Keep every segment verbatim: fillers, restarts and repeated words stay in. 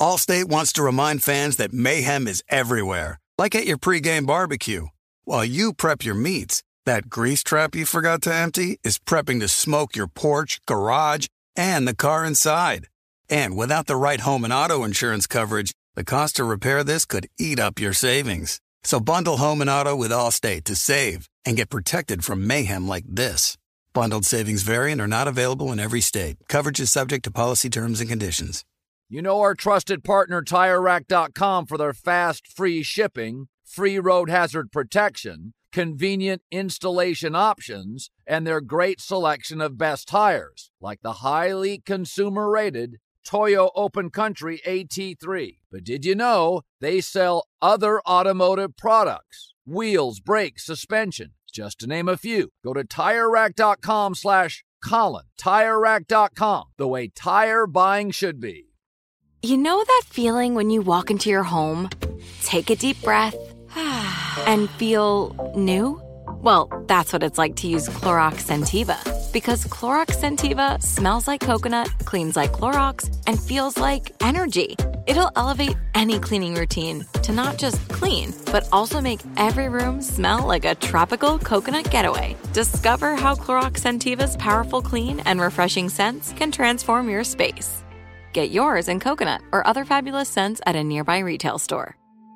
Allstate wants to remind fans that mayhem is everywhere, like at your pregame barbecue. While you prep your meats, that grease trap you forgot to empty is prepping to smoke your porch, garage, and the car inside. And without the right home and auto insurance coverage, the cost to repair this could eat up your savings. So bundle home and auto with Allstate to save and get protected from mayhem like this. Bundled savings vary and are not available in every state. Coverage is subject to policy terms and conditions. You know our trusted partner Tire Rack dot com for their fast, free shipping, free road hazard protection, convenient installation options, and their great selection of best tires, like the highly consumer-rated Toyo Open Country A T three. But did you know they sell other automotive products? Wheels, brakes, suspension, just to name a few. Go to Tire Rack dot com slash Colin. Tire Rack dot com, the way tire buying should be. You know that feeling when you walk into your home, take a deep breath, and feel new? Well, that's what it's like to use Clorox Scentiva. Because Clorox Scentiva smells like coconut, cleans like Clorox, and feels like energy. It'll elevate any cleaning routine to not just clean, but also make every room smell like a tropical coconut getaway. Discover how Clorox Scentiva's powerful clean and refreshing scents can transform your space. Get yours in coconut or other fabulous scents at a nearby retail store.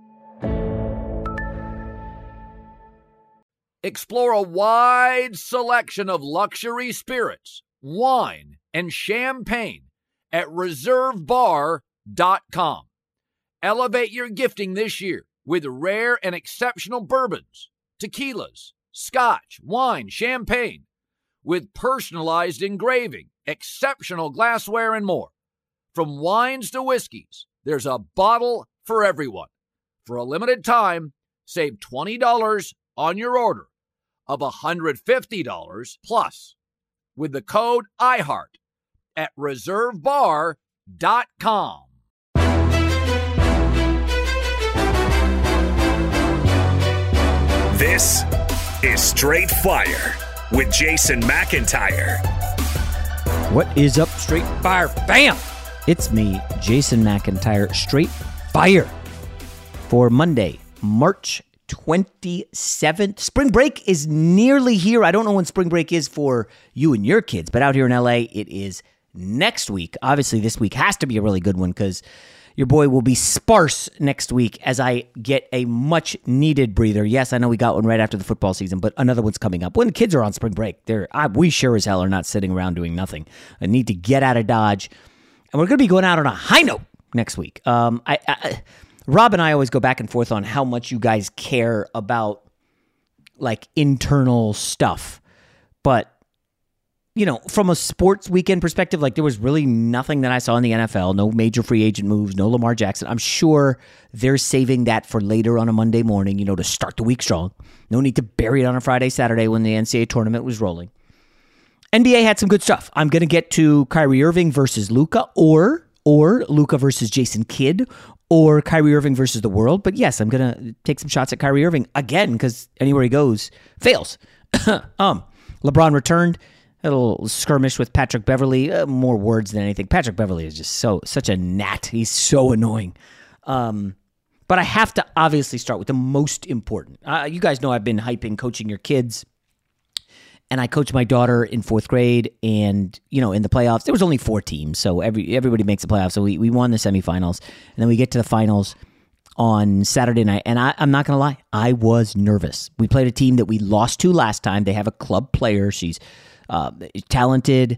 Explore a wide selection of luxury spirits, wine, and champagne at reserve bar dot com. Elevate your gifting this year with rare and exceptional bourbons, tequilas, scotch, wine, champagne, with personalized engraving, exceptional glassware, and more. From wines to whiskeys, there's a bottle for everyone. For a limited time, save twenty dollars on your order of one hundred fifty dollars plus with the code iHeart at reserve bar dot com. This is Straight Fire with Jason McIntyre. What is up, Straight Fire fam? It's me, Jason McIntyre, Straight Fire, for Monday, March twenty-seventh. Spring break is nearly here. I don't know when spring break is for you and your kids, but out here in L A, it is next week. Obviously, this week has to be a really good one because your boy will be sparse next week as I get a much-needed breather. Yes, I know we got one right after the football season, but another one's coming up. When the kids are on spring break, they're I, we sure as hell are not sitting around doing nothing. I need to get out of Dodge. And we're going to be going out on a high note next week. Um, I, I, Rob and I always go back and forth on how much you guys care about, like, internal stuff. But, you know, from a sports weekend perspective, like, there was really nothing that I saw in the N F L. No major free agent moves, no Lamar Jackson. I'm sure they're saving that for later on a Monday morning, you know, to start the week strong. No need to bury it on a Friday, Saturday when the N C double A tournament was rolling. N B A had some good stuff. I'm going to get to Kyrie Irving versus Luka, or or Luka versus Jason Kidd, or Kyrie Irving versus the world. But yes, I'm going to take some shots at Kyrie Irving again because anywhere he goes, fails. um, LeBron returned. A little skirmish with Patrick Beverley. Uh, more words than anything. Patrick Beverley is just so such a gnat. He's so annoying. Um, but I have to obviously start with the most important. Uh, you guys know I've been hyping coaching your kids. And I coached my daughter in fourth grade, and, you know, in the playoffs, there was only four teams, so every everybody makes the playoffs. So we, we won the semifinals, and then we get to the finals on Saturday night. And I, I'm not going to lie, I was nervous. We played a team that we lost to last time. They have a club player. She's uh, talented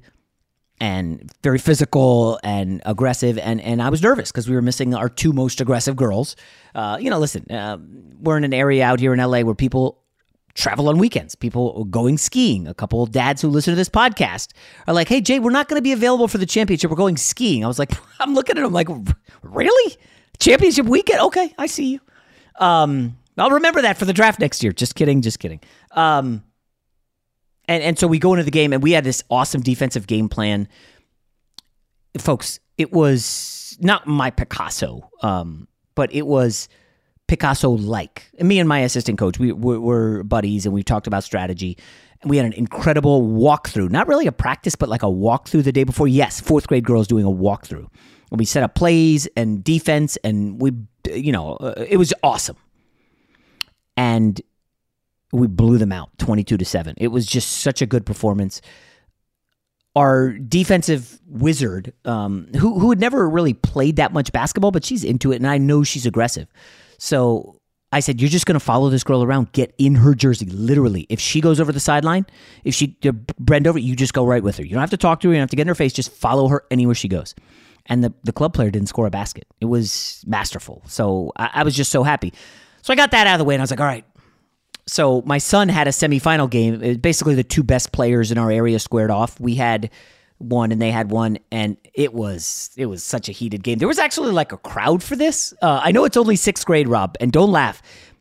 and very physical and aggressive, and, and I was nervous because we were missing our two most aggressive girls. Uh, you know, listen, uh, we're in an area out here in L A where people travel on weekends, people going skiing. A couple of dads who listen to this podcast are like, hey, Jay, we're not going to be available for the championship. We're going skiing. I was like, I'm looking at them like, really? Championship weekend? Okay, I see you. Um, I'll remember that for the draft next year. Just kidding, just kidding. Um, and, and so we go into the game, and we had this awesome defensive game plan. Folks, it was not my Picasso, um, but it was Picasso-like. And me and my assistant coach, we were, were buddies, and we talked about strategy. And we had an incredible walkthrough. Not really a practice, but like a walkthrough the day before. Yes, fourth grade girls doing a walkthrough. We set up plays and defense, and we, you know, uh, it was awesome. And we blew them out twenty-two to seven. It was just such a good performance. Our defensive wizard, um, who who had never really played that much basketball, but she's into it, and I know she's aggressive. So I said, you're just going to follow this girl around, get in her jersey, literally. If she goes over the sideline, if she bend over, you just go right with her. You don't have to talk to her, you don't have to get in her face, just follow her anywhere she goes. And the, the club player didn't score a basket. It was masterful. So I, I was just so happy. So I got that out of the way, and I was like, all right. So my son had a semifinal game. It was basically the two best players in our area squared off. We had one and they had one, and it was it was such a heated game. There was actually like a crowd for this. Uh, I know it's only sixth grade, Rob, and don't laugh,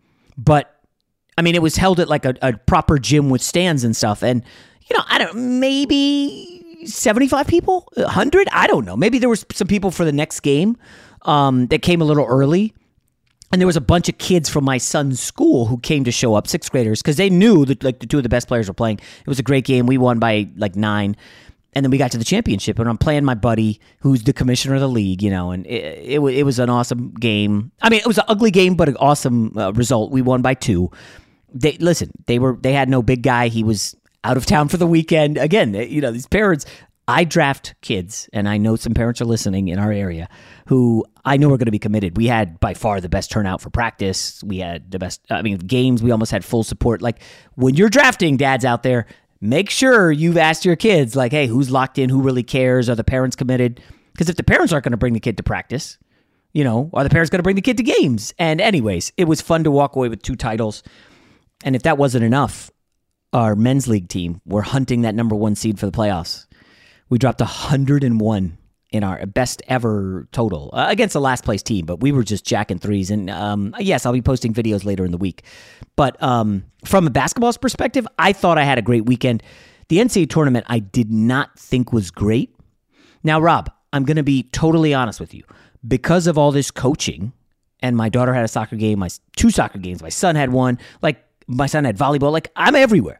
but I mean, it was held at like a, a proper gym with stands and stuff. And, you know, I don't, maybe seventy-five people, one hundred? I don't know. Maybe there was some people for the next game um, that came a little early. And there was a bunch of kids from my son's school who came to show up, sixth graders, because they knew that like the two of the best players were playing. It was a great game. We won by like nine. And then we got to the championship, and I'm playing my buddy, who's the commissioner of the league, you know, and it, it, it was an awesome game. I mean, it was an ugly game, but an awesome uh, result. We won by two. They listen, they were they had no big guy. He was out of town for the weekend. Again, you know, these parents, I draft kids, and I know some parents are listening in our area who I know are going to be committed. We had by far the best turnout for practice. We had the best, I mean, games, we almost had full support. Like, when you're drafting, dads out there, make sure you've asked your kids, like, hey, who's locked in? Who really cares? Are the parents committed? Because if the parents aren't going to bring the kid to practice, you know, are the parents going to bring the kid to games? And anyways, it was fun to walk away with two titles. And if that wasn't enough, our men's league team were hunting that number one seed for the playoffs. We dropped one hundred one in our best ever total uh, against the last place team, but we were just jacking threes. And um, yes, I'll be posting videos later in the week. But um, from a basketball's perspective, I thought I had a great weekend. The N C double A tournament I did not think was great. Now, Rob, I'm going to be totally honest with you. Because of all this coaching, and my daughter had a soccer game, my two soccer games, my son had one, like my son had volleyball, like I'm everywhere.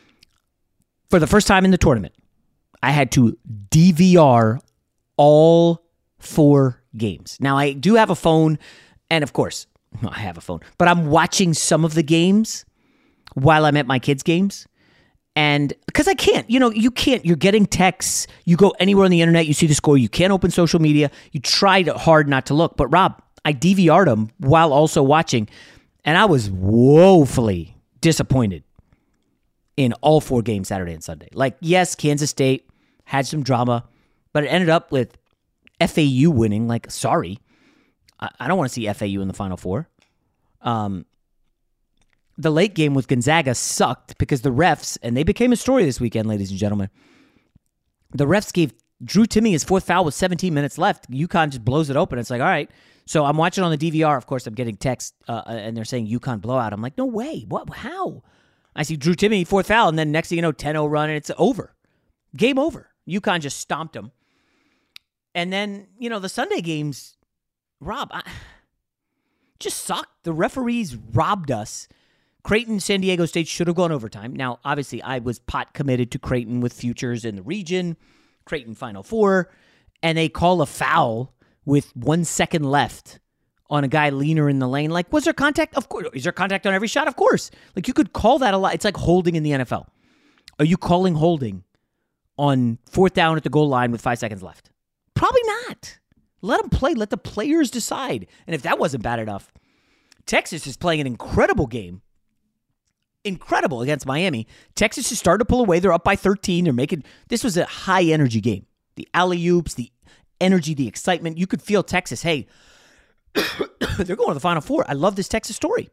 For the first time in the tournament, I had to D V R all four games. Now, I do have a phone, and of course, I have a phone, but I'm watching some of the games while I'm at my kids' games. And because I can't, you know, you can't, you're getting texts, you go anywhere on the internet, you see the score, you can't open social media, you tried hard not to look. But Rob, I D V R'd them while also watching, and I was woefully disappointed in all four games Saturday and Sunday. Like, yes, Kansas State had some drama, but it ended up with F A U winning. Like, sorry, I, I don't want to see F A U in the Final Four. Um, the late game with Gonzaga sucked because the refs, and they became a story this weekend, ladies and gentlemen, the refs gave Drew Timme his fourth foul with seventeen minutes left. UConn just blows it open. It's like, all right. So I'm watching on the D V R. Of course, I'm getting texts, uh, and they're saying UConn blowout. I'm like, no way. What? How? I see Drew Timme, fourth foul, and then next thing you know, ten oh run, and it's over. Game over. UConn just stomped them. And then, you know, the Sunday games, Rob, I, just sucked. The referees robbed us. Creighton, San Diego State should have gone overtime. Now, obviously, I was pot committed to Creighton with futures in the region, Creighton Final Four, and they call a foul with one second left on a guy leaner in the lane. Like, was there contact? Of course. Is there contact on every shot? Of course. Like, you could call that a lot. It's like holding in the N F L. Are you calling holding on fourth down at the goal line with five seconds left? Probably not. Let them play. Let the players decide. And if that wasn't bad enough, Texas is playing an incredible game. Incredible against Miami. Texas is starting to pull away. They're up by thirteen. They're making, this was a high energy game. The alley-oops, the energy, the excitement. You could feel Texas, hey, they're going to the Final Four. I love this Texas story.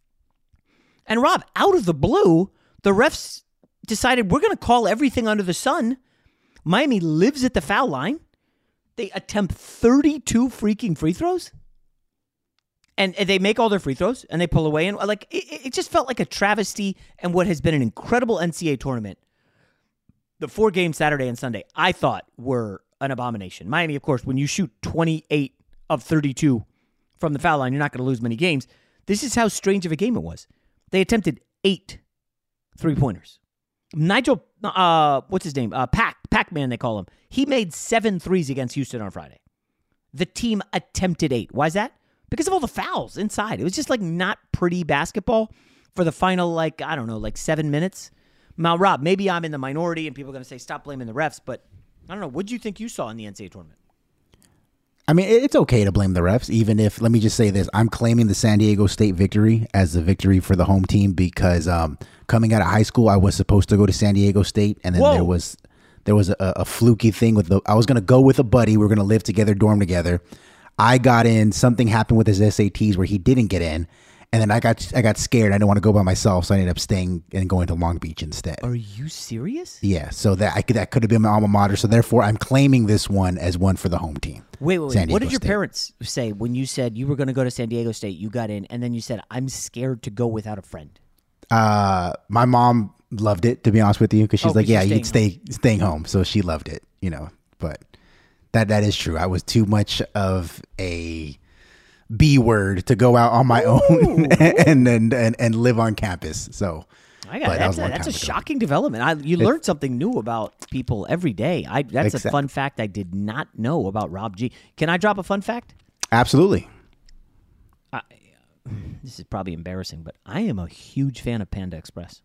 And Rob, out of the blue, the refs decided we're going to call everything under the sun. Miami lives at the foul line. They attempt thirty-two freaking free throws. And, and they make all their free throws, and they pull away. And like it, it just felt like a travesty and what has been an incredible N C double A tournament. The four games Saturday and Sunday, I thought, were an abomination. Miami, of course, when you shoot twenty-eight of thirty-two from the foul line, you're not going to lose many games. This is how strange of a game it was. They attempted eight three-pointers. Nigel, uh, what's his name? Uh, Pac, Pac-Man, they call him. He made seven threes against Houston on Friday. The team attempted eight. Why is that? Because of all the fouls inside. It was just like not pretty basketball for the final, like, I don't know, like seven minutes. Now, Rob, maybe I'm in the minority and people are going to say, stop blaming the refs, but I don't know. What do you think you saw in the N C double A tournament? I mean, it's okay to blame the refs, even if, let me just say this, I'm claiming the San Diego State victory as the victory for the home team because um, coming out of high school, I was supposed to go to San Diego State, and then Whoa. there was there was a, a fluky thing with the, I was going to go with a buddy, we were going to live together, dorm together. I got in, something happened with his S A Ts where he didn't get in, and then I got I got scared. I didn't want to go by myself, so I ended up staying and going to Long Beach instead. Are you serious? Yeah, so that I could, that could have been my alma mater. So therefore, I'm claiming this one as one for the home team. Wait, wait, wait. What did your State. parents say when you said you were going to go to San Diego State? You got in, and then you said, "I'm scared to go without a friend." Uh, my mom loved it, to be honest with you, because she's oh, like, "Yeah, you'd stay home. staying home," so she loved it, you know. But that that is true. I was too much of a B word to go out on my Ooh, own and, and and and live on campus. So I got that's that a, that's a shocking development. I, you learn something new about people every day. I that's exactly. a fun fact I did not know about Rob G. Can I drop a fun fact? Absolutely. I, this is probably embarrassing, but I am a huge fan of Panda Express.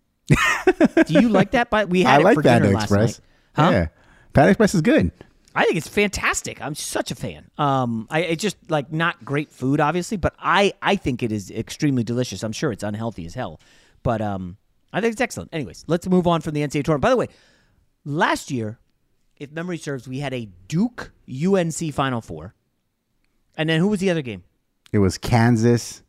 Do you like that? But we had I it like for Panda dinner Express. last night. Huh? Yeah, Panda Express is good. I think it's fantastic. I'm such a fan. Um, I it's just like not great food, obviously, but I, I think it is extremely delicious. I'm sure it's unhealthy as hell, but um, I think it's excellent. Anyways, let's move on from the N C double A tournament. By the way, last year, if memory serves, we had a Duke U N C Final Four, and then who was the other game? It was Kansas,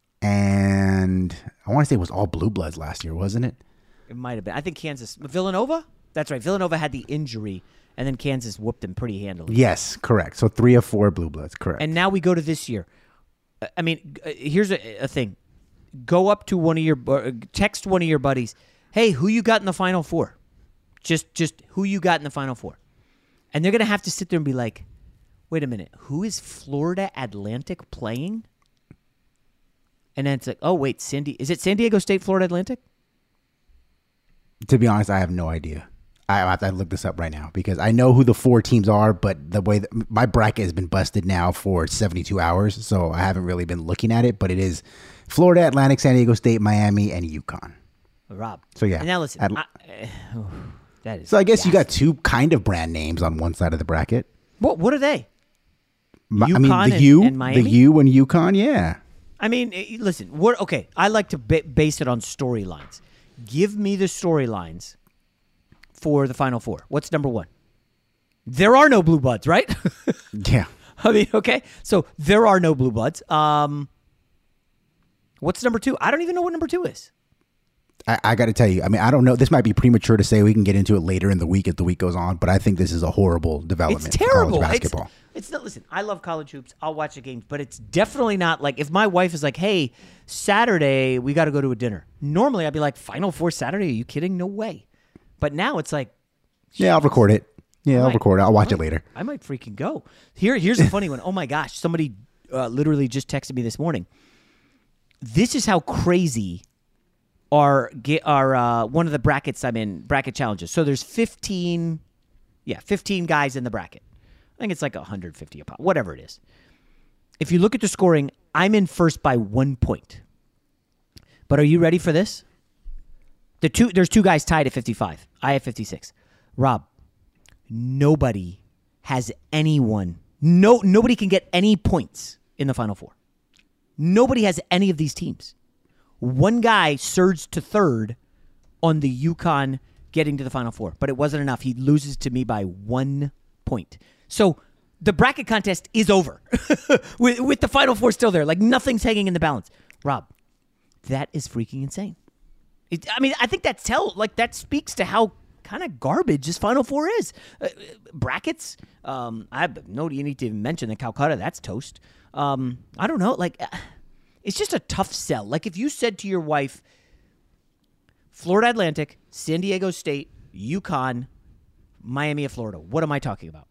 and I want to say it was all Blue Bloods last year, wasn't it? It might have been. I think Kansas, Villanova. That's right. Villanova had the injury. And then Kansas whooped them pretty handily. Yes, correct. So three of four Blue Bloods, correct. And now we go to this year. I mean, here's a, a thing. Go up to one of your, uh, text one of your buddies, hey, who you got in the Final Four? Just just who you got in the Final Four. And they're going to have to sit there and be like, wait a minute, who is Florida Atlantic playing? And then it's like, oh, wait, San Di- is it San Diego State, Florida Atlantic? To be honest, I have no idea. I have to look this up right now because I know who the four teams are, but the way that my bracket has been busted now for seventy-two hours, so I haven't really been looking at it, but it is Florida Atlantic, San Diego State, Miami, and UConn. Rob. So, yeah. And now listen. At, I, uh, oh, that is so I guess ghastly. you got two kind of brand names on one side of the bracket. What What are they? My, UConn I mean, the and, U, and Miami? the U and UConn, yeah. I mean, listen, we're, okay, I like to ba- base it on storylines. Give me the storylines for the Final Four. What's number one? There are no Blue Bloods, right? Yeah. I mean, okay. So there are no Blue Bloods. Um, what's number two? I don't even know what number two is. I, I got to tell you, I mean, I don't know. This might be premature to say. We can get into it later in the week as the week goes on, but I think this is a horrible development it's terrible. for college basketball. It's, it's not, listen, I love college hoops. I'll watch the games, but it's definitely not like if my wife is like, hey, Saturday, we got to go to a dinner. Normally, I'd be like, Final Four Saturday? Are you kidding? No way. But now it's like, yeah, I'll record it. Yeah, I'll might, record it. I'll watch might, it later. I might freaking go. Here, here's a funny one. Oh my gosh, somebody uh, literally just texted me this morning. This is how crazy our our uh, one of the brackets I'm in, bracket challenges. So there's fifteen, yeah, fifteen guys in the bracket. I think it's like one hundred fifty a pop, whatever it is. If you look at the scoring, I'm in first by one point. But are you ready for this? The two there's two guys tied at fifty-five. I have fifty-six. Rob, nobody has anyone. No, nobody can get any points in the Final Four. Nobody has any of these teams. One guy surged to third on the UConn getting to the Final Four, but it wasn't enough. He loses to me by one point. So the bracket contest is over with, with the Final Four still there. Like nothing's hanging in the balance. Rob, that is freaking insane. It, I mean, I think that tell like that speaks to how kind of garbage this Final Four is. Uh, brackets. Um, I know you need to even mention that Calcutta. That's toast. Um, I don't know. Like, uh, it's just a tough sell. Like if you said to your wife, Florida Atlantic, San Diego State, UConn, Miami of Florida. What am I talking about?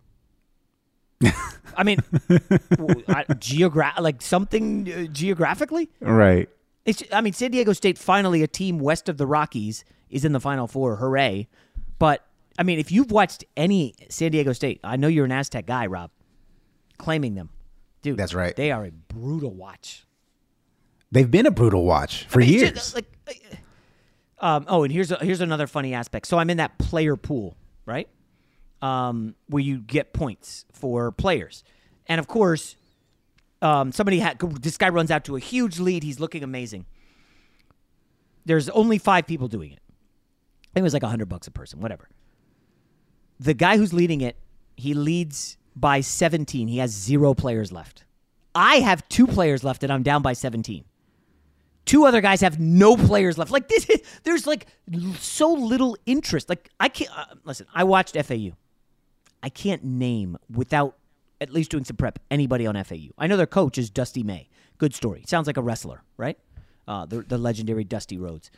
I mean, geogra- like something uh, geographically, right? It's, I mean, San Diego State, finally a team west of the Rockies, is in the Final Four. Hooray. But, I mean, if you've watched any San Diego State, I know you're an Aztec guy, Rob. claiming them. Dude, that's right. They are a brutal watch. They've been a brutal watch for I mean, years. Just, like, um, oh, and here's a, here's another funny aspect. So I'm in that player pool, right? Um, where you get points for players, and of course, um, somebody had this guy runs out to a huge lead. He's looking amazing. There's only five people doing it. I think it was like a hundred bucks a person, whatever. The guy who's leading it, he leads by seventeen. He has zero players left. I have two players left, and I'm down by seventeen. Two other guys have no players left. Like this, there's like so little interest. Like I can't uh, listen. I watched F A U. I can't name without at least doing some prep anybody on F A U. I know their coach is Dusty May. Good story. Sounds like a wrestler, right? Uh, the the legendary Dusty Rhodes.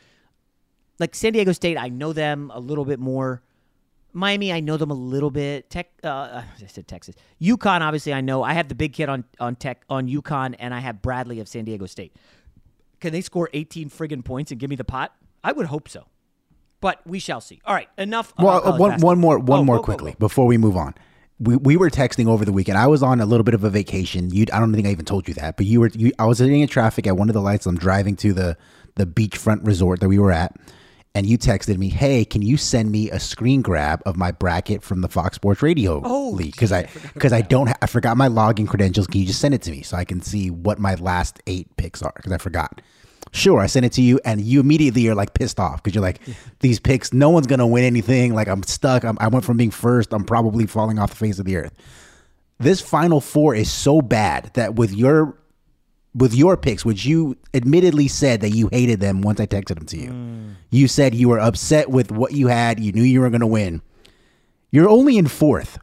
Like San Diego State, I know them a little bit more. Miami, I know them a little bit. Tech, uh, I said Texas. UConn, obviously, I know. I have the big kid on on Tech on UConn, and I have Bradley of San Diego State. Can they score eighteen friggin' points and give me the pot? I would hope so, but we shall see. All right, enough. Well, uh, one one more one oh, more whoa, quickly whoa, whoa. before we move on. We we were texting over the weekend. I was on a little bit of a vacation. You, I don't think I even told you that, but you were. You, I was sitting in traffic at one of the lights. I'm driving to the the beachfront resort that we were at. And you texted me, hey, can you send me a screen grab of my bracket from the Fox Sports Radio oh, league? Because I because I, I don't ha- I forgot my login credentials. Can you just send it to me so I can see what my last eight picks are? Because I forgot. Sure, I sent it to you, and you immediately are like pissed off because you're like, these picks, no one's gonna win anything. Like I'm stuck. I'm, I went from being first. I'm probably falling off the face of the earth. This Final Four is so bad that with your with your picks, which you admittedly said that you hated them once I texted them to you. Mm. You said you were upset with what you had. You knew you were going to win. You're only in fourth.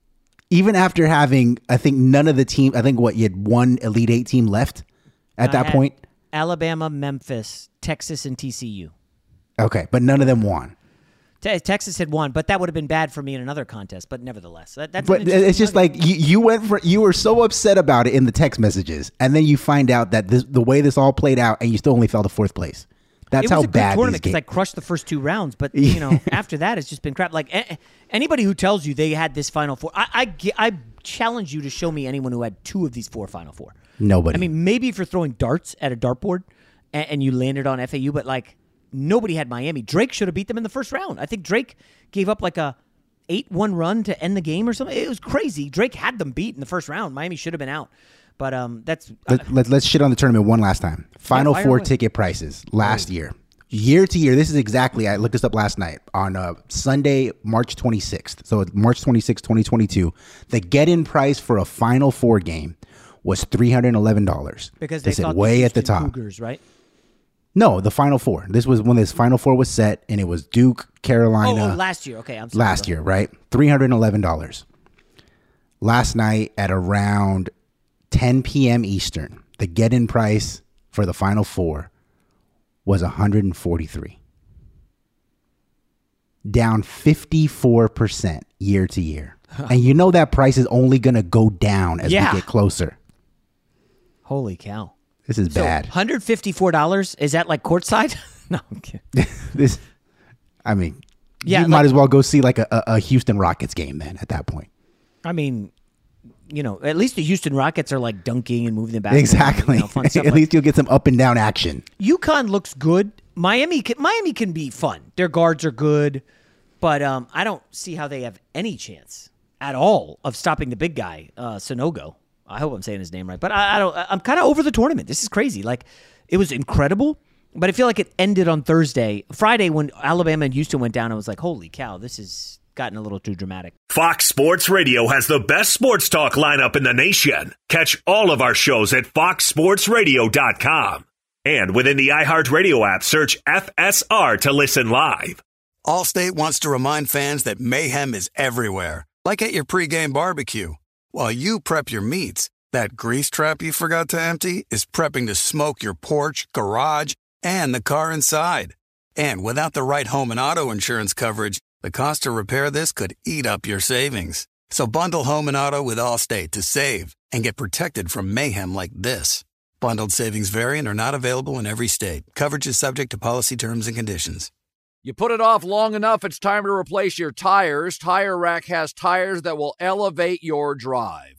Even after having, I think, none of the team, I think, what, you had one Elite Eight team left at I that point? Alabama, Memphis, Texas, and T C U. Okay, but none of them won. Te- Texas had won, but that would have been bad for me in another contest. But nevertheless, that, that's. But it's just like you, you went for. You were so upset about it in the text messages, and then you find out that this, the way this all played out, and you still only fell to fourth place. That's how bad. It was a good tournament because I crushed the first two rounds, but you know after that it's just been crap. Like a- anybody who tells you they had this Final Four, I, I I challenge you to show me anyone who had two of these four Final Four. Nobody. I mean, maybe if you're throwing darts at a dartboard and, and you landed on F A U, but like. Nobody had Miami. Drake should have beat them in the first round. I think Drake gave up like a eight one run to end the game or something. It was crazy. Drake had them beat in the first round. Miami should have been out. But um, that's... Let, uh, let, let's shit on the tournament one last time. Final yeah, Four away. Ticket prices last oh. year. Year to year, this is exactly... I looked this up last night. On uh, Sunday, March twenty-sixth. So March twenty-sixth, twenty twenty-two. The get-in price for a Final Four game was three hundred eleven dollars. Because they, they said way the at the top. Cougars, right? No, the Final Four. This was when this Final Four was set, and it was Duke, Carolina. Oh, oh last year. Okay, I'm sorry. Last year, right? three hundred eleven dollars. Last night at around ten p.m. Eastern, the get-in price for the Final Four was one hundred forty-three dollars. Down fifty-four percent year to year. And you know that price is only going to go down as yeah. we get closer. Holy cow. This is so bad. one hundred fifty-four dollars? Is that like courtside? No, I'm kidding. this, I mean, yeah, you like, might as well go see like a, a Houston Rockets game then at that point. I mean, you know, at least the Houston Rockets are like dunking and moving the basketball. Exactly. And, you know, fun stuff at like, least you'll get some up and down action. UConn looks good. Miami can, Miami can be fun. Their guards are good, but um, I don't see how they have any chance at all of stopping the big guy, uh, Sonogo. I hope I'm saying his name right, but I, I don't. I'm kind of over the tournament. This is crazy. Like, it was incredible, but I feel like it ended on Thursday, Friday when Alabama and Houston went down. I was like, holy cow, this has gotten a little too dramatic. Fox Sports Radio has the best sports talk lineup in the nation. Catch all of our shows at fox sports radio dot com and within the iHeartRadio app, search F S R to listen live. Allstate wants to remind fans that mayhem is everywhere, like at your pregame barbecue. While you prep your meats, that grease trap you forgot to empty is prepping to smoke your porch, garage, and the car inside. And without the right home and auto insurance coverage, the cost to repair this could eat up your savings. So bundle home and auto with Allstate to save and get protected from mayhem like this. Bundled savings vary and are not available in every state. Coverage is subject to policy terms and conditions. You put it off long enough, it's time to replace your tires. Tire Rack has tires that will elevate your drive.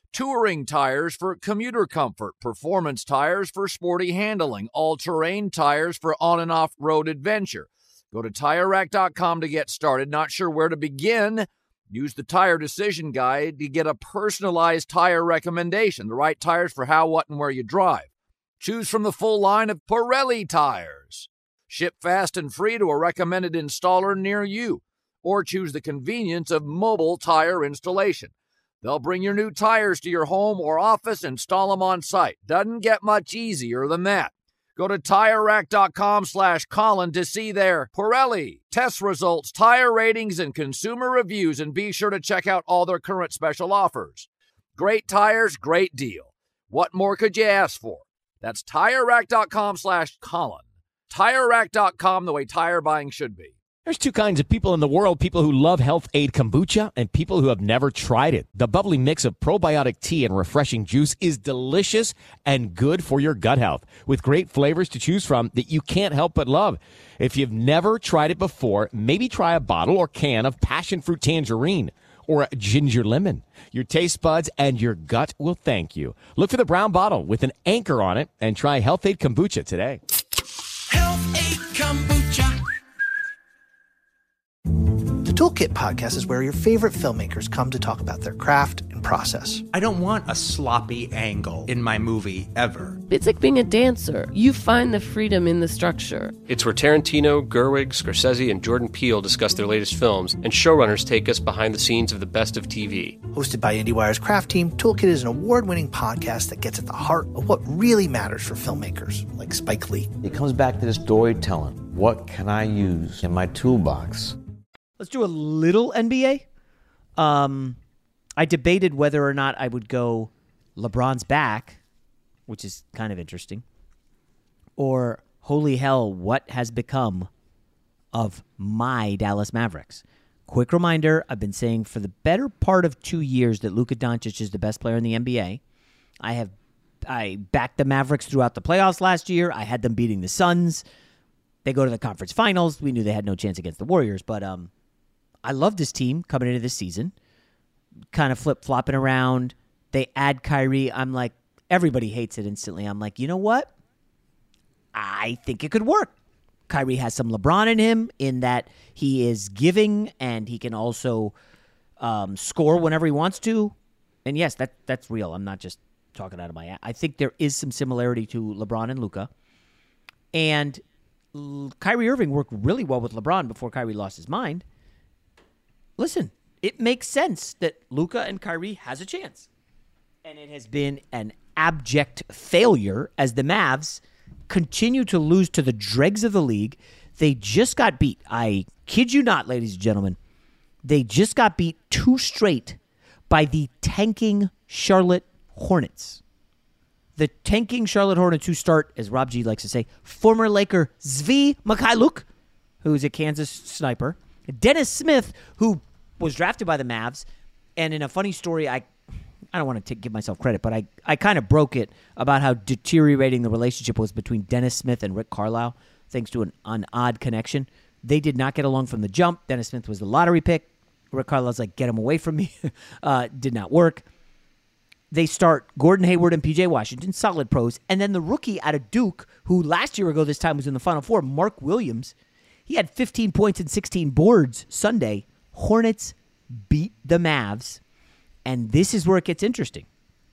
Touring tires for commuter comfort, performance tires for sporty handling, all-terrain tires for on- and off-road adventure. Go to Tire Rack dot com to get started. Not sure where to begin? Use the Tire Decision Guide to get a personalized tire recommendation, the right tires for how, what, and where you drive. Choose from the full line of Pirelli tires. Ship fast and free to a recommended installer near you. Or choose the convenience of mobile tire installation. They'll bring your new tires to your home or office and install them on site. Doesn't get much easier than that. Go to Tire Rack dot com slash Colin to see their Pirelli test results, tire ratings, and consumer reviews, and be sure to check out all their current special offers. Great tires, great deal. What more could you ask for? That's Tire Rack dot com slash Colin. Tire Rack dot com, the way tire buying should be. There's two kinds of people in the world, people who love Health Aid Kombucha and people who have never tried it. The bubbly mix of probiotic tea and refreshing juice is delicious and good for your gut health, with great flavors to choose from that you can't help but love. If you've never tried it before, maybe try a bottle or can of passion fruit tangerine or ginger lemon. Your taste buds and your gut will thank you. Look for the brown bottle with an anchor on it and try Health Aid Kombucha today. Health Aid Kombucha. The Toolkit podcast is where your favorite filmmakers come to talk about their craft and process. I don't want a sloppy angle in my movie ever. It's like being a dancer. You find the freedom in the structure. It's where Tarantino, Gerwig, Scorsese, and Jordan Peele discuss their latest films, and showrunners take us behind the scenes of the best of T V. Hosted by IndieWire's craft team, Toolkit is an award-winning podcast that gets at the heart of what really matters for filmmakers, like Spike Lee. It comes back to the storytelling. What can I use in my toolbox? Let's do a little N B A. Um, I debated whether or not I would go LeBron's back, which is kind of interesting, or holy hell, what has become of my Dallas Mavericks? Quick reminder, I've been saying for the better part of two years that Luka Doncic is the best player in the N B A. I have I backed the Mavericks throughout the playoffs last year. I had them beating the Suns. They go to the conference finals. We knew they had no chance against the Warriors, but um, I love this team coming into this season, kind of flip-flopping around. They add Kyrie. I'm like, everybody hates it instantly. I'm like, you know what? I think it could work. Kyrie has some LeBron in him in that he is giving and he can also um, score whenever he wants to. And yes, that that's real. I'm not just talking out of my ass. I think there is some similarity to LeBron and Luka. And L- Kyrie Irving worked really well with LeBron before Kyrie lost his mind. Listen, it makes sense that Luka and Kyrie has a chance. And it has been an abject failure as the Mavs continue to lose to the dregs of the league. They just got beat. I kid you not, ladies and gentlemen. They just got beat two straight by the tanking Charlotte Hornets. The tanking Charlotte Hornets who start, as Rob G likes to say, former Laker Zvi Mikhailuk, who's a Kansas sniper. Dennis Smith, who was drafted by the Mavs. And in a funny story, I I don't want to take, give myself credit, but I, I kind of broke it about how deteriorating the relationship was between Dennis Smith and Rick Carlisle, thanks to an, an odd connection. They did not get along from the jump. Dennis Smith was the lottery pick. Rick Carlisle's like, get him away from me. uh, did not work. They start Gordon Hayward and P J Washington, solid pros. And then the rookie out of Duke, who last year ago this time was in the Final Four, Mark Williams, he had fifteen points and sixteen boards Sunday. Hornets beat the Mavs. And this is where it gets interesting.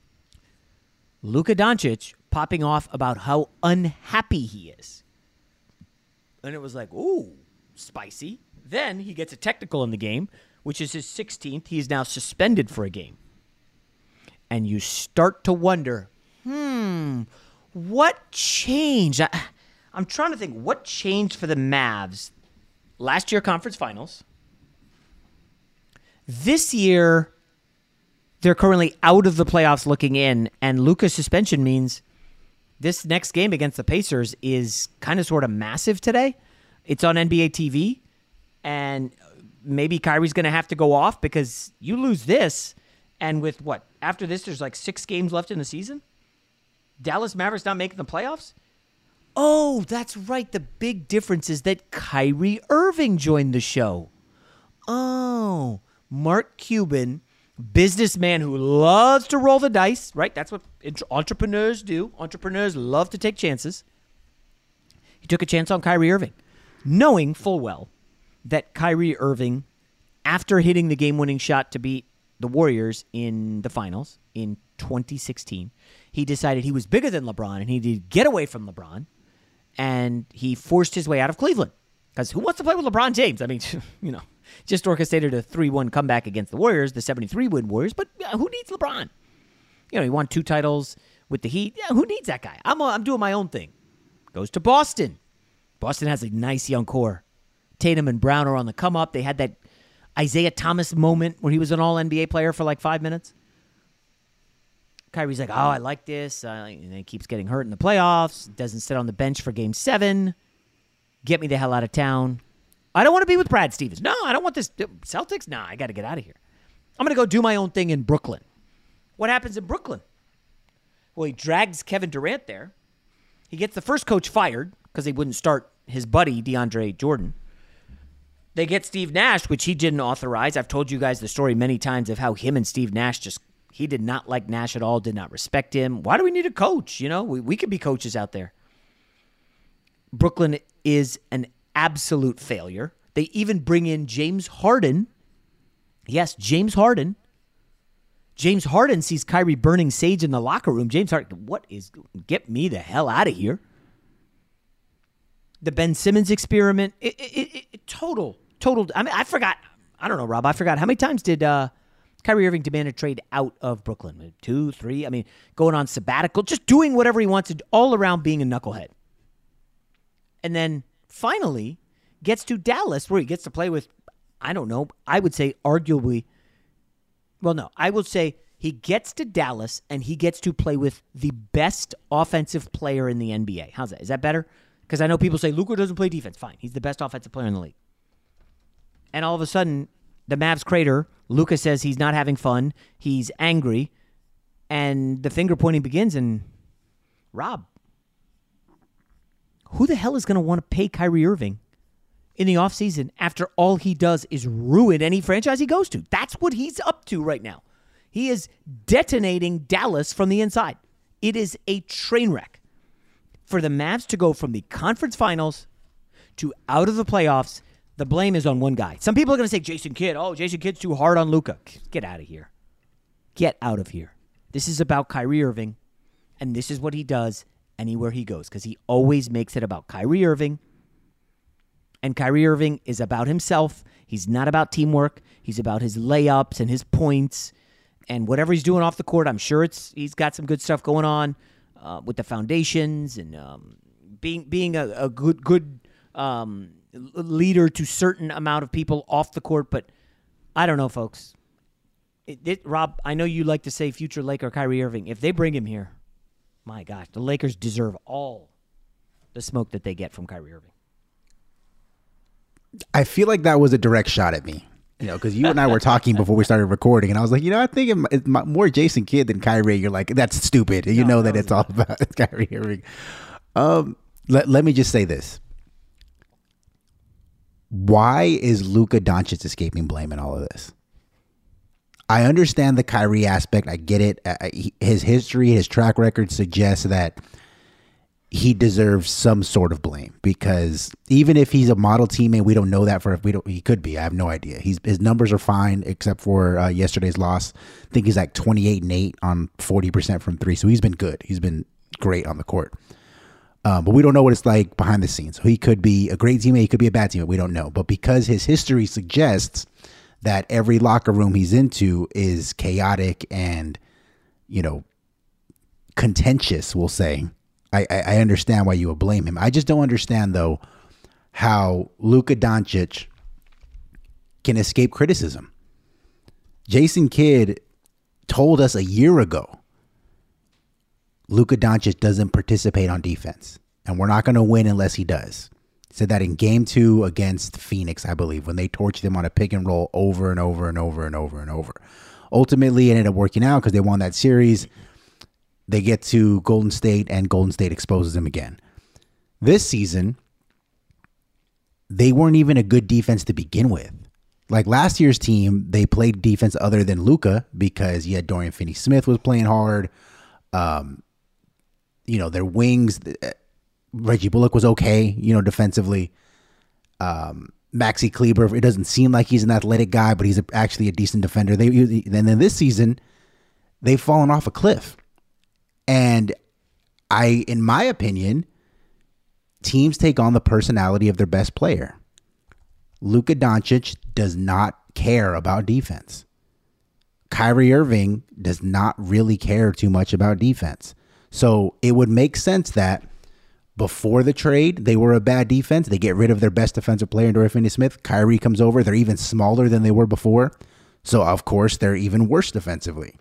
Luka Doncic popping off about how unhappy he is. And it was like, ooh, spicy. Then he gets a technical in the game, which is his sixteenth. He is now suspended for a game. And you start to wonder, hmm, what changed? I, I'm trying to think, what changed for the Mavs? Last year, conference finals. This year, they're currently out of the playoffs looking in, and Luka's suspension means this next game against the Pacers is kind of sort of massive today. It's on N B A T V, and maybe Kyrie's going to have to go off because you lose this, and with what? After this, there's like six games left in the season? Dallas Mavericks not making the playoffs? Oh, that's right. The big difference is that Kyrie Irving joined the show. Oh, Mark Cuban businessman who loves to roll the dice, right? That's what entrepreneurs do. Entrepreneurs love to take chances. He took a chance on Kyrie Irving, knowing full well that Kyrie Irving, after hitting the game-winning shot to beat the Warriors in the finals in twenty sixteen, he decided he was bigger than LeBron and he needed to get away from LeBron, and he forced his way out of Cleveland. Because who wants to play with LeBron James? I mean, you know, just orchestrated a three one comeback against the Warriors, the seventy-three win Warriors, but uh, who needs LeBron? You know, he won two titles with the Heat. Yeah, who needs that guy? I'm, uh, I'm doing my own thing. Goes to Boston. Boston has a nice young core. Tatum and Brown are on the come up. They had that Isaiah Thomas moment where he was an all N B A player for like five minutes. Kyrie's like, oh, I like this. Uh, and he keeps getting hurt in the playoffs. Doesn't sit on the bench for game seven. Get me the hell out of town. I don't want to be with Brad Stevens. No, I don't want this. Celtics? Nah, I got to get out of here. I'm going to go do my own thing in Brooklyn. What happens in Brooklyn? Well, he drags Kevin Durant there. He gets the first coach fired because he wouldn't start his buddy, DeAndre Jordan. They get Steve Nash, which he didn't authorize. I've told you guys the story many times of how him and Steve Nash just, he did not like Nash at all, did not respect him. Why do we need a coach? You know, we, we could be coaches out there. Brooklyn is an absolute failure. They even bring in James Harden. Yes, James Harden. James Harden sees Kyrie burning sage in the locker room. James Harden, what is, get me the hell out of here. The Ben Simmons experiment, it, it, it, it, total, total. I mean, I forgot. I don't know, Rob. I forgot. How many times did uh, Kyrie Irving demand a trade out of Brooklyn? Two, three? I mean, going on sabbatical, just doing whatever he wants to, all around being a knucklehead. And then finally gets to Dallas where he gets to play with, I don't know, I would say arguably, well, no, I will say he gets to Dallas and he gets to play with the best offensive player in the N B A. How's that? Is that better? Because I know people say Luka doesn't play defense. Fine. He's the best offensive player in the league. And all of a sudden, the Mavs crater. Luka says he's not having fun. He's angry. And the finger pointing begins. And Rob, who the hell is going to want to pay Kyrie Irving in the offseason after all he does is ruin any franchise he goes to? That's what he's up to right now. He is detonating Dallas from the inside. It is a train wreck. For the Mavs to go from the conference finals to out of the playoffs, the blame is on one guy. Some people are going to say Jason Kidd. Oh, Jason Kidd's too hard on Luka. Get out of here. Get out of here. This is about Kyrie Irving, and this is what he does anywhere he goes, because he always makes it about Kyrie Irving, and Kyrie Irving is about himself. He's not about teamwork. He's about his layups and his points, and whatever he's doing off the court, I'm sure it's he's got some good stuff going on. Uh, with the foundations and um, being being a, a good good um, leader to certain amount of people off the court, but I don't know, folks. It, it, Rob, I know you like to say future Laker Kyrie Irving. If they bring him here, my gosh, the Lakers deserve all the smoke that they get from Kyrie Irving. I feel like that was a direct shot at me. You know, because you and I were talking before we started recording, and I was like, you know, I think it, it's more Jason Kidd than Kyrie. You're like, that's stupid. You no, know that, that it's all about Kyrie Irving. Um, let, let me just say this. Why is Luka Doncic escaping blame in all of this? I understand the Kyrie aspect. I get it. Uh, he, his history, his track record suggests that he deserves some sort of blame, because even if he's a model teammate, we don't know that for if we don't. He could be. I have no idea. He's his numbers are fine except for uh, yesterday's loss. I think he's like twenty-eight and eight on forty percent from three. So he's been good. He's been great on the court. Um, but we don't know what it's like behind the scenes. So he could be a great teammate. He could be a bad teammate. We don't know. But because his history suggests that every locker room he's into is chaotic and, you know, contentious, we'll say. I, I understand why you would blame him. I just don't understand, though, how Luka Doncic can escape criticism. Jason Kidd told us a year ago, Luka Doncic doesn't participate on defense, and we're not going to win unless he does. He said that in game two against Phoenix, I believe, when they torched him on a pick and roll over and over and over and over and over. Ultimately, it ended up working out because they won that series. They get to Golden State, and Golden State exposes them again. This season, they weren't even a good defense to begin with. Like last year's team, they played defense other than Luka because you had Dorian Finney-Smith was playing hard. Um, you know, their wings, Reggie Bullock was okay, you know, defensively. Um, Maxi Kleber, it doesn't seem like he's an athletic guy, but he's a, actually a decent defender. They and then this season, they've fallen off a cliff. And I, in my opinion, teams take on the personality of their best player. Luka Doncic does not care about defense. Kyrie Irving does not really care too much about defense. So it would make sense that before the trade, they were a bad defense. They get rid of their best defensive player, Dorian Finney-Smith. Kyrie comes over. They're even smaller than they were before. So, of course, they're even worse defensively.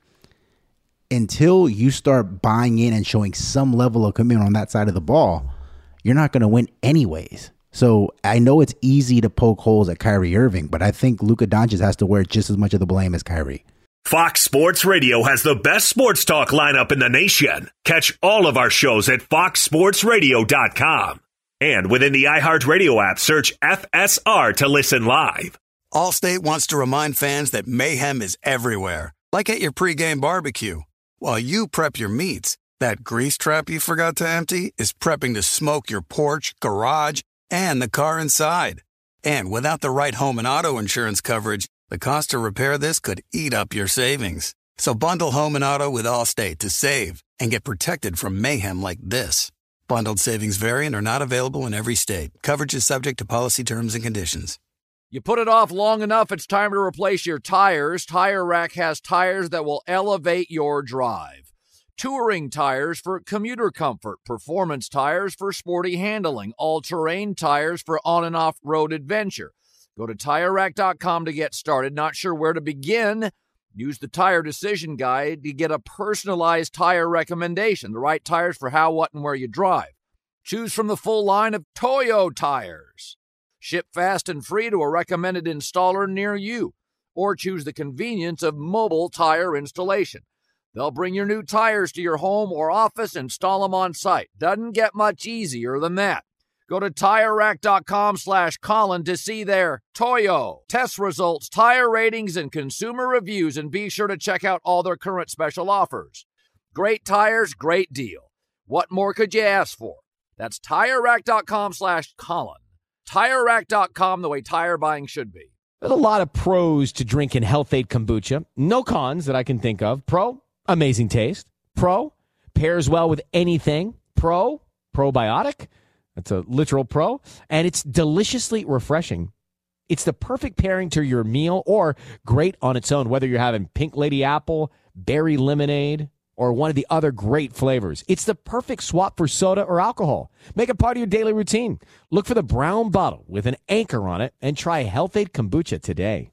Until you start buying in and showing some level of commitment on that side of the ball, you're not going to win anyways. So I know it's easy to poke holes at Kyrie Irving, but I think Luka Doncic has to wear just as much of the blame as Kyrie. Fox Sports Radio has the best sports talk lineup in the nation. Catch all of our shows at fox sports radio dot com. And within the iHeartRadio app, search F S R to listen live. Allstate wants to remind fans that mayhem is everywhere, like at your pregame barbecue. While you prep your meats, that grease trap you forgot to empty is prepping to smoke your porch, garage, and the car inside. And without the right home and auto insurance coverage, the cost to repair this could eat up your savings. So bundle home and auto with Allstate to save and get protected from mayhem like this. Bundled savings variant are not available in every state. Coverage is subject to policy terms and conditions. You put it off long enough, it's time to replace your tires. Tire Rack has tires that will elevate your drive. Touring tires for commuter comfort, performance tires for sporty handling, all-terrain tires for on- and off-road adventure. Go to tire rack dot com to get started. Not sure where to begin? Use the Tire Decision Guide to get a personalized tire recommendation, the right tires for how, what, and where you drive. Choose from the full line of Toyo tires. Ship fast and free to a recommended installer near you, or choose the convenience of mobile tire installation. They'll bring your new tires to your home or office and install them on site. Doesn't get much easier than that. Go to tire rack dot com slash Colin to see their Toyo test results, tire ratings, and consumer reviews, and be sure to check out all their current special offers. Great tires, great deal. What more could you ask for? That's tire rack dot com slash Colin. tire rack dot com, the way tire buying should be. There's a lot of pros to drinking Health-Ade kombucha. No cons that I can think of. Pro, amazing taste. Pro, pairs well with anything. Pro, probiotic. That's a literal pro. And it's deliciously refreshing. It's the perfect pairing to your meal or great on its own, whether you're having Pink Lady Apple, berry lemonade, or one of the other great flavors. It's the perfect swap for soda or alcohol. Make it part of your daily routine. Look for the brown bottle with an anchor on it and try Health-Ade kombucha today.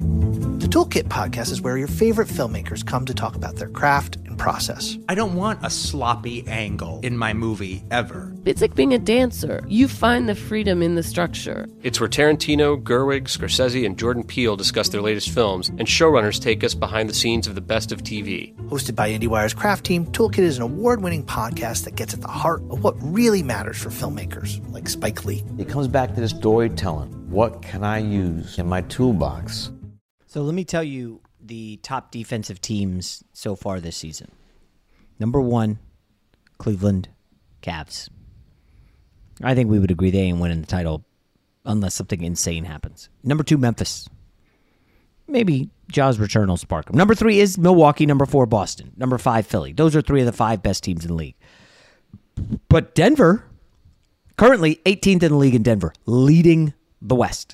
The Toolkit Podcast is where your favorite filmmakers come to talk about their craft and process. I don't want a sloppy angle in my movie ever. It's like being a dancer. You find the freedom in the structure. It's where Tarantino, Gerwig, Scorsese, and Jordan Peele discuss their latest films, and showrunners take us behind the scenes of the best of T V. Hosted by IndieWire's craft team, Toolkit is an award-winning podcast that gets at the heart of what really matters for filmmakers, like Spike Lee. It comes back to the storytelling. What can I use in my toolbox? So let me tell you the top defensive teams so far this season. Number one, Cleveland Cavs. I think we would agree they ain't winning the title unless something insane happens. Number two, Memphis. Maybe Ja's return will spark them. Number three is Milwaukee. Number four, Boston. Number five, Philly. Those are three of the five best teams in the league. But Denver, currently eighteenth in the league in Denver, leading the West.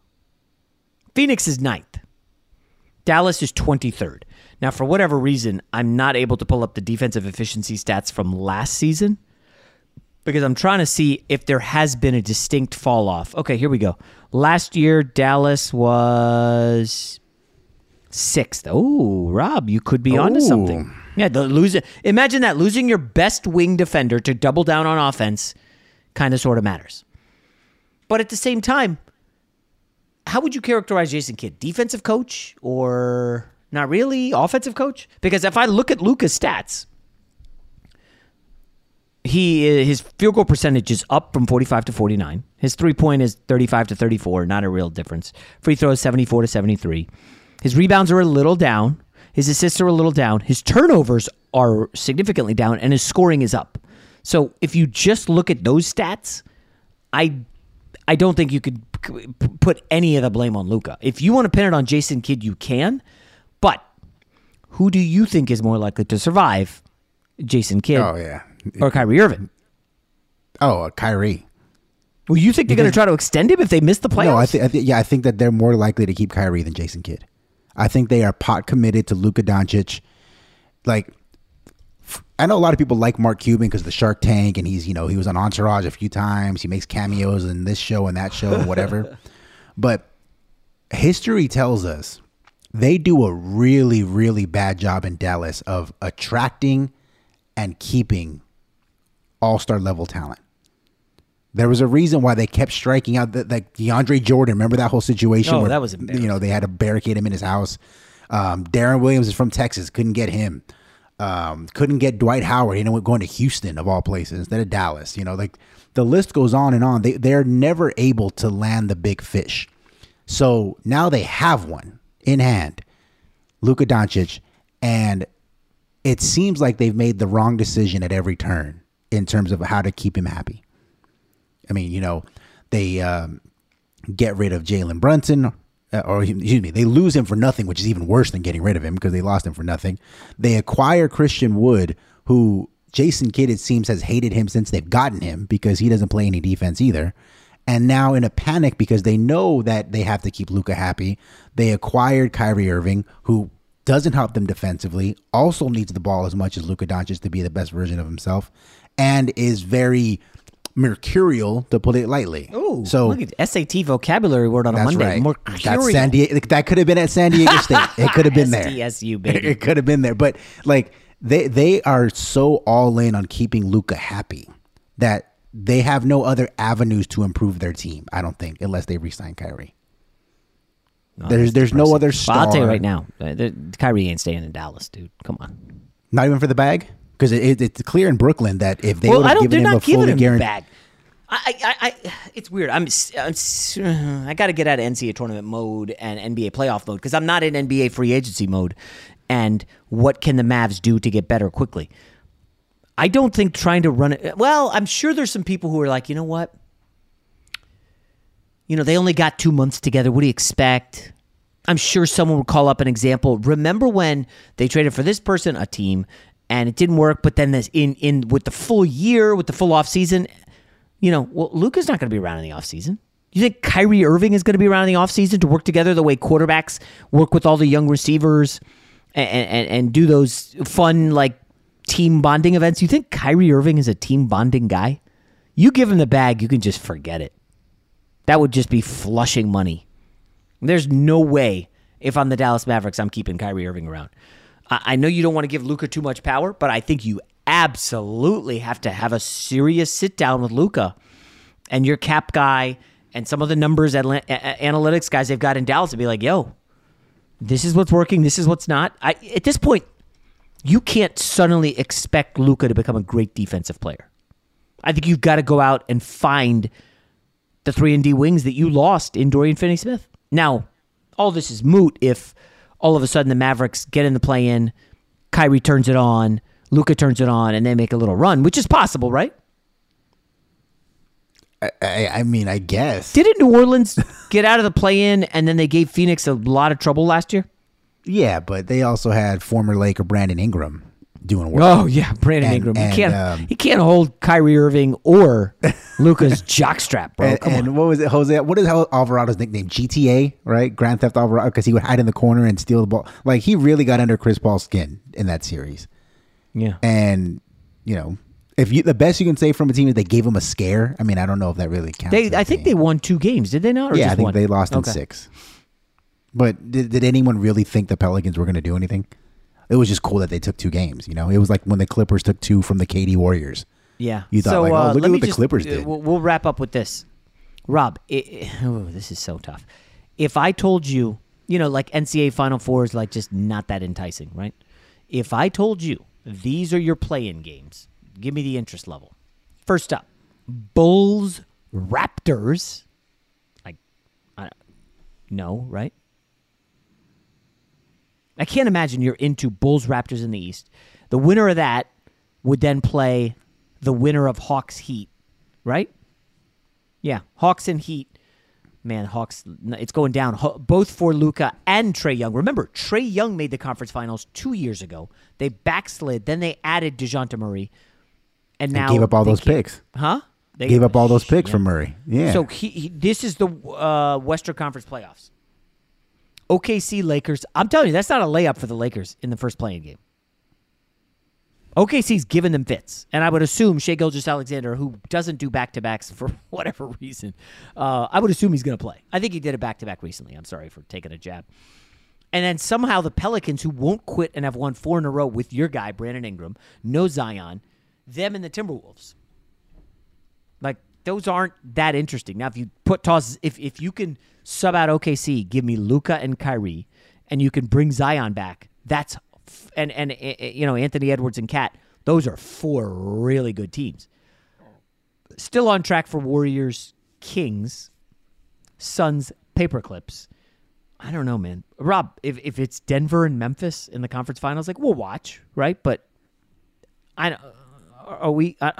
Phoenix is ninth. Dallas is twenty-third. Now, for whatever reason, I'm not able to pull up the defensive efficiency stats from last season because I'm trying to see if there has been a distinct fall off. Okay, here we go. Last year, Dallas was sixth. Oh, Rob, you could be onto something. Yeah, the losing. Imagine that, losing your best wing defender to double down on offense kind of sort of matters. But at the same time, how would you characterize Jason Kidd? Defensive coach or not really? Offensive coach? Because if I look at Luka's stats, He his field goal percentage is up from forty-five to forty-nine. His three-point is thirty-five to thirty-four, not a real difference. Free throws seventy-four to seventy-three. His rebounds are a little down. His assists are a little down. His turnovers are significantly down, and his scoring is up. So if you just look at those stats, I I don't think you could put any of the blame on Luka. If you want to pin it on Jason Kidd, you can. But who do you think is more likely to survive, Jason Kidd oh, yeah. or Kyrie Irving? Oh, uh, Kyrie. Well, you think they're going to try to extend him if they miss the playoffs? No, I think. Th- yeah, I think that they're more likely to keep Kyrie than Jason Kidd. I think they are pot committed to Luka Doncic. Like, I know a lot of people like Mark Cuban because of the Shark Tank, and he's, you know, he was on Entourage a few times. He makes cameos in this show and that show and whatever. But history tells us they do a really, really bad job in Dallas of attracting and keeping all-star level talent. There was a reason why they kept striking out that, like DeAndre Jordan. Remember that whole situation? Oh, where, that was embarrassing. You know, they had to barricade him in his house. Um, Darren Williams is from Texas. Couldn't get him. Um, couldn't get Dwight Howard. He ended up going to Houston, of all places, instead of Dallas. You know, like the list goes on and on. They, they're never able to land the big fish. So now they have one in hand, Luka Doncic, and it seems like they've made the wrong decision at every turn in terms of how to keep him happy. I mean, you know, they um, get rid of Jalen Brunson, uh, or excuse me, they lose him for nothing, which is even worse than getting rid of him because they lost him for nothing. They acquire Christian Wood, who Jason Kidd, it seems, has hated him since they've gotten him because he doesn't play any defense either. And now in a panic because they know that they have to keep Luka happy, they acquired Kyrie Irving, who doesn't help them defensively, also needs the ball as much as Luka Doncic to be the best version of himself, and is very mercurial, to put it lightly. Oh, so look at S A T vocabulary word on a that's Monday. right. Mercurial. That's San Diego. That could have been at San Diego State. It could have been there. S D S U, baby. It could have been there. But like they they are so all in on keeping Luka happy that they have no other avenues to improve their team. I don't think, unless they re-sign Kyrie. No, there's there's depressing. no other star. Well, I'll tell you right now, uh, the, Kyrie ain't staying in Dallas, dude. Come on. Not even for the bag? Because it, it, it's clear in Brooklyn that if they well, would I have don't, given they're him not a giving fully him guaranteed bag. I, I, I, it's weird. I'm, I'm I got to get out of N C double A tournament mode and N B A playoff mode because I'm not in N B A free agency mode. And what can the Mavs do to get better quickly? I don't think trying to run it. Well, I'm sure there's some people who are like, you know what? You know, they only got two months together. What do you expect? I'm sure someone would call up an example. Remember when they traded for this person, a team, and it didn't work, but then this in, in with the full year, with the full offseason, you know, well, Luka's not going to be around in the offseason. You think Kyrie Irving is going to be around in the offseason to work together the way quarterbacks work with all the young receivers and, and, and do those fun, like, team bonding events? You think Kyrie Irving is a team bonding guy? You give him the bag, you can just forget it. That would just be flushing money. There's no way, if I'm the Dallas Mavericks, I'm keeping Kyrie Irving around. I, I know you don't want to give Luka too much power, but I think you absolutely have to have a serious sit down with Luka and your cap guy and some of the numbers, adla- a- analytics guys they've got in Dallas to be like, yo, this is what's working, this is what's not. I, at this point, you can't suddenly expect Luka to become a great defensive player. I think you've got to go out and find the three and D wings that you lost in Dorian Finney-Smith. Now, all this is moot if all of a sudden the Mavericks get in the play-in, Kyrie turns it on, Luka turns it on, and they make a little run, which is possible, right? I, I, I mean, I guess. Didn't New Orleans get out of the play-in and then they gave Phoenix a lot of trouble last year? Yeah, but they also had former Laker Brandon Ingram doing work. Oh yeah, Brandon and, Ingram. And, he can't um, he can't hold Kyrie Irving or Luka's jockstrap, bro. And, Come and on. what was it, Jose? What is Alvarado's nickname? G T A, right? Grand Theft Alvarado, because he would hide in the corner and steal the ball. Like he really got under Chris Paul's skin in that series. Yeah, and you know, if you the best you can say from a team is they gave him a scare. I mean, I don't know if that really counts. They, I think game. they won two games. Did they not? Or yeah, just I think one? they lost in okay. six. But did, did anyone really think the Pelicans were going to do anything? It was just cool that they took two games. You know, it was like when the Clippers took two from the K D Warriors. Yeah, you thought so, like, oh, uh, look let at me what the just, Clippers uh, did. We'll, we'll wrap up with this, Rob. It, it, oh, this is so tough. If I told you, you know, like N C A A Final Four is like just not that enticing, right? If I told you these are your play-in games, Give me the interest level. First up, Bulls Raptors. I, I no, right? I can't imagine you're into Bulls Raptors in the East. The winner of that would then play the winner of Hawks Heat, right? Yeah, Hawks and Heat. Man, Hawks, it's going down. Both for Luka and Trae Young. Remember, Trae Young made the conference finals two years ago. They backslid. Then they added DeJounte Murray. And now they gave up all those came, picks. Huh? They gave up all those picks yeah. from Murray. Yeah. So he, he, this is the uh, Western Conference playoffs. O K C Lakers. I'm telling you, that's not a layup for the Lakers in the first playing game. O K C's given them fits. And I would assume Shai Gilgeous-Alexander, who doesn't do back-to-backs for whatever reason, uh, I would assume he's going to play. I think he did a back-to-back recently. I'm sorry for taking a jab. And then somehow the Pelicans, who won't quit and have won four in a row with your guy, Brandon Ingram, no Zion, them and the Timberwolves. Like, those aren't that interesting. Now, if you put toss, if if you can sub out O K C, give me Luka and Kyrie, and you can bring Zion back, that's and and you know Anthony Edwards and Cat. Those are four really good teams. Still on track for Warriors, Kings, Suns, Paperclips. I don't know, man. Rob, if if it's Denver and Memphis in the conference finals, like we'll watch, right? But I are we. Uh,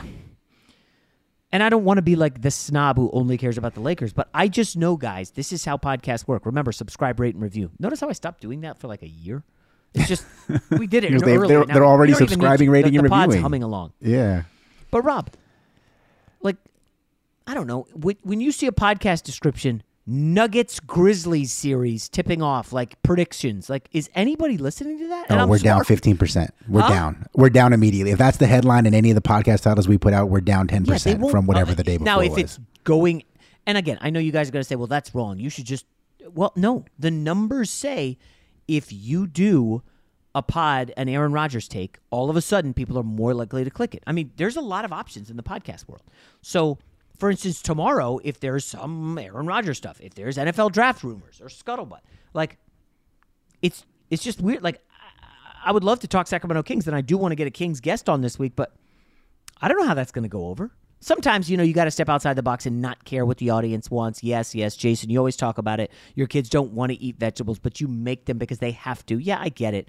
And I don't want to be like the snob who only cares about the Lakers, but I just know, guys, this is how podcasts work. Remember, subscribe, rate, and review. Notice how I stopped doing that for like a year? It's just, we did it they, early. They're, now, they're already subscribing, to, rating, the, and the reviewing. pod's humming along. Yeah. But Rob, like, I don't know. When you see a podcast description, Nuggets Grizzlies series tipping off, like predictions, like, is anybody listening to that? Oh, And we're smart. down fifteen percent. We're huh? down. We're down immediately. If that's the headline in any of the podcast titles we put out, we're down ten percent yeah, from whatever uh, the day before Now, if was. it's going, and again, I know you guys are going to say, well, that's wrong. You should just, well, no. The numbers say if you do a pod, an Aaron Rodgers take, all of a sudden people are more likely to click it. I mean, there's a lot of options in the podcast world. So, for instance, tomorrow, if there's some Aaron Rodgers stuff, if there's N F L draft rumors or scuttlebutt, like, it's it's just weird. Like, I, I would love to talk Sacramento Kings, and I do want to get a Kings guest on this week, but I don't know how that's going to go over. Sometimes, you know, you got to step outside the box and not care what the audience wants. Yes, yes, Jason, you always talk about it. Your kids don't want to eat vegetables, but you make them because they have to. Yeah, I get it.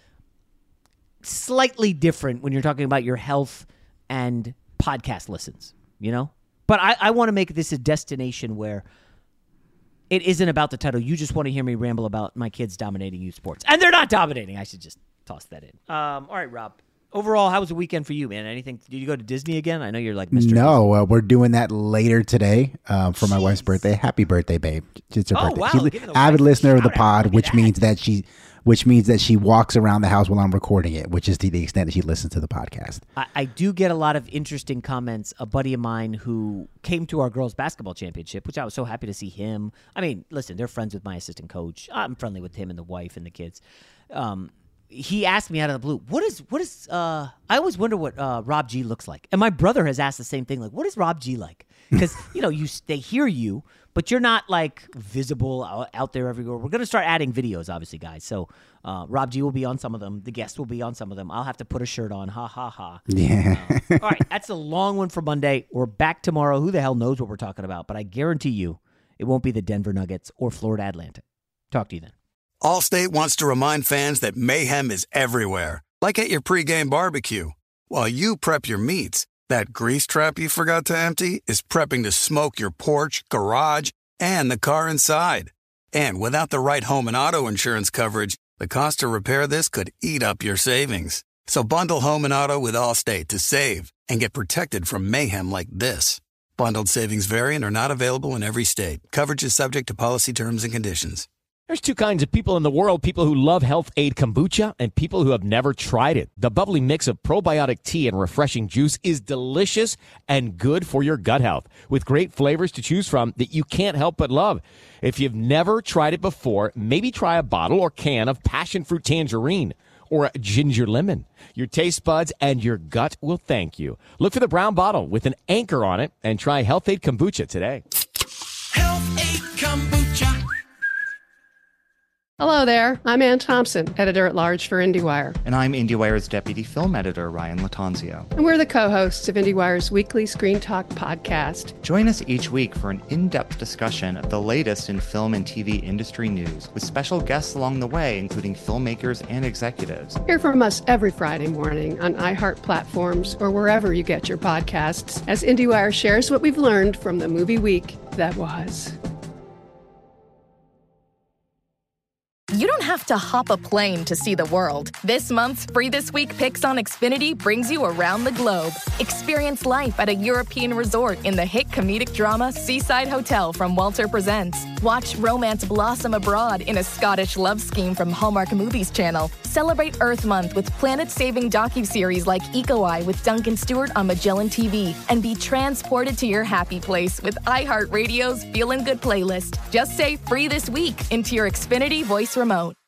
Slightly different when you're talking about your health and podcast listens, you know? But I, I want to make this a destination where it isn't about the title. You just want to hear me ramble about my kids dominating youth sports. And they're not dominating. I should just toss that in. Um, all right, Rob. Overall, how was the weekend for you, man? Anything? Did you go to Disney again? I know you're like Mister No, uh, we're doing that later today uh, for Jeez. my wife's birthday. Happy birthday, babe! It's her oh, birthday. Wow. She's an avid listener of the pod, which that. means that she, which means that she walks around the house while I'm recording it, which is to the extent that she listens to the podcast. I, I do get a lot of interesting comments. A buddy of mine who came to our girls' basketball championship, which I was so happy to see him. I mean, listen, they're friends with my assistant coach. I'm friendly with him and the wife and the kids. Um, He asked me out of the blue, what is, what is, uh, I always wonder what uh, Rob G looks like. And my brother has asked the same thing, like, what is Rob G like? Because, you know, you they hear you, but you're not, like, visible out, out there everywhere. We're going to start adding videos, obviously, guys. So uh, Rob G will be on some of them. The guest will be on some of them. I'll have to put a shirt on. Ha, ha, ha. Yeah. Uh, all right, that's a long one for Monday. We're back tomorrow. Who the hell knows what we're talking about? But I guarantee you it won't be the Denver Nuggets or Florida Atlantic. Talk to you then. Allstate wants to remind fans that mayhem is everywhere, like at your pregame barbecue. While you prep your meats, that grease trap you forgot to empty is prepping to smoke your porch, garage, and the car inside. And without the right home and auto insurance coverage, the cost to repair this could eat up your savings. So bundle home and auto with Allstate to save and get protected from mayhem like this. Bundled savings vary and are not available in every state. Coverage is subject to policy terms and conditions. There's two kinds of people in the world, people who love Health Aid Kombucha and people who have never tried it. The bubbly mix of probiotic tea and refreshing juice is delicious and good for your gut health, with great flavors to choose from that you can't help but love. If you've never tried it before, maybe try a bottle or can of passion fruit tangerine or a ginger lemon. Your taste buds and your gut will thank you. Look for the brown bottle with an anchor on it and try Health Aid Kombucha today. Health Aid Kombucha. Hello there, I'm Ann Thompson, editor-at-large for IndieWire. And I'm IndieWire's deputy film editor, Ryan Latanzio. And we're the co-hosts of IndieWire's weekly Screen Talk podcast. Join us each week for an in-depth discussion of the latest in film and T V industry news, with special guests along the way, including filmmakers and executives. Hear from us every Friday morning on iHeart platforms or wherever you get your podcasts, as IndieWire shares what we've learned from the movie week that was. You don't have to hop a plane to see the world. This month's Free This Week Picks on Xfinity brings you around the globe. Experience life at a European resort in the hit comedic drama Seaside Hotel from Walter Presents. Watch romance blossom abroad in a Scottish love scheme from Hallmark Movies Channel. Celebrate Earth Month with planet-saving docuseries like Eco Eye with Duncan Stewart on Magellan T V. And be transported to your happy place with iHeartRadio's Feelin' Good playlist. Just say Free This Week into your Xfinity voice remote.